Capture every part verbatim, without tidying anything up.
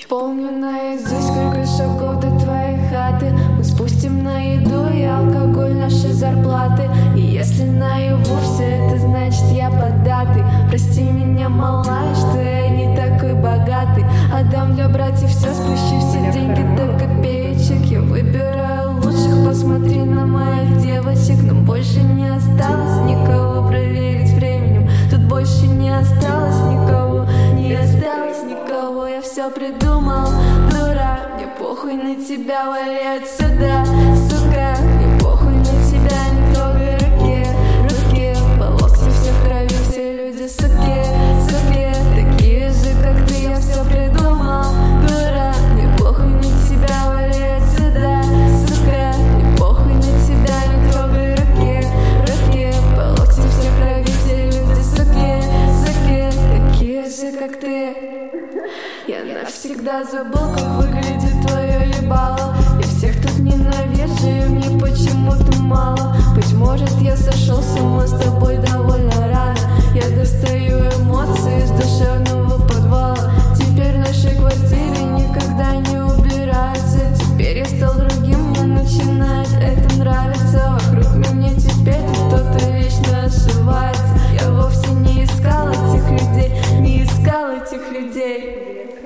Помню наизусть, сколько шагов до твоей хаты. Мы спустим на еду и алкоголь наши зарплаты. И если наяву все это, значит я поддатый. Прости меня, малая, что я не такой богатый. Отдам для братьев все, спущу все деньги до копеечек. Я выбираю лучших, посмотри на моих девочек. Но больше не осталось никого проверить временем. Тут больше не осталось никого, не осталось никого. Я все придумал, дура, мне похуй на тебя, вали отсюда, сука. Мне похуй на тебя, не трогай руки, руки. По локти все в крови, все люди суки, суки. Такие же, как ты, я все придумал, дура. Мне похуй на тебя, вали отсюда, сука. Мне похуй на тебя, не трогай руки, руки. По локти все в крови, все люди суки, суки. Такие же, как ты. Я навсегда забыл, как выглядит твое ебало. Я всех тут ненавижу, и мне почему-то мало. Быть может, я сошел с ума с тобой довольно рано. Я достаю эмоции из душевного подвала. Теперь в нашей квартире никогда не убираются. Теперь я стал другим, мне начинает это нравиться. Вокруг меня теперь кто-то вечно ошибается. Я вовсе не искал этих людей, не искал этих людей.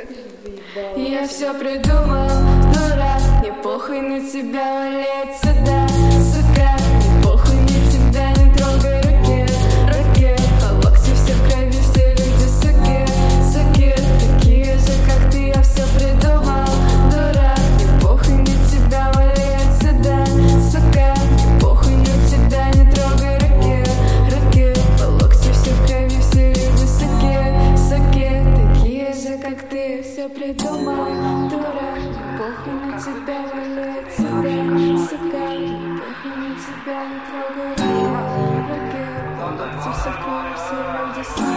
Я все придумал, дура. Мне похуй на тебя, вали отсюда, сука. Мне похуй на тебя, не трогай руки, руки. По локти все в крови, все люди суки, суки. Такие же, как ты, я все придумал, дура. Мне похуй на тебя, вали отсюда, сука. Мне похуй на тебя, не трогай руки, руки. По локти все в крови, все люди суки, суки. Такие же, как ты, все придумал, дура. Похуй на тебя, вали отсюда, сука. Похуй на тебя, не трогай руки, руки. По локти все в крови, все люди суки.